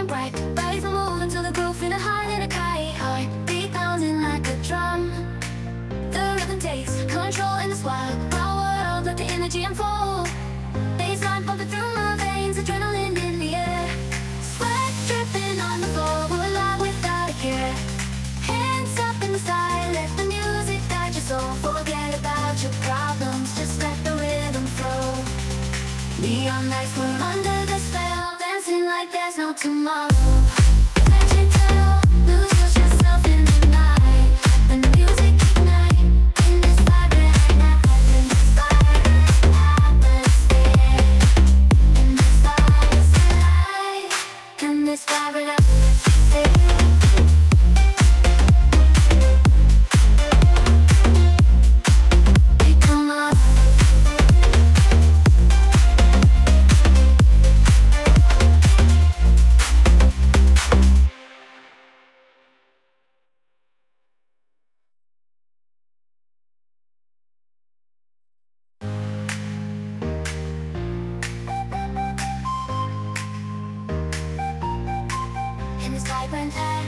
and bright. Bodies will move until the groove in a heart and a kite. Heartbeat pounding like a drum. The rhythm takes control in this wild world. Let the energy unfold. Bassline pumping through my veins, adrenaline in the air. Sweat dripping on the floor, we're alive without a care. Hands up in the sky, let the music guide your soul. Forget about your problems, just let the rhythm flow. Neon lights, we're under the spell, dancing like there's no tomorrow. Can't you tell? Lose yourself in the night. The music ignite in this vibrant atmosphere. In this vibrant in this vibrant atmosphere. We come up. In this vibrant